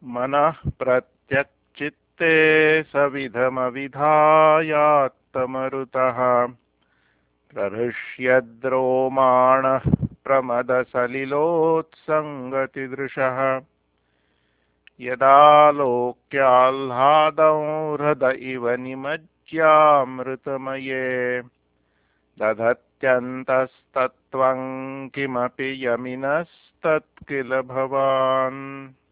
मनः प्रत्यक्चित्ते सविधमविधायात्तमरुतः प्रहृष्यद्रोमाणः प्रमदसलिलोत्सङ्गतिदृशः यदालोक्याह्लादं हृद इव निमज्ज्यामृतमये दधत्यन्तस्तत्त्वं किमपि यमिनस्तत्किल भवान्।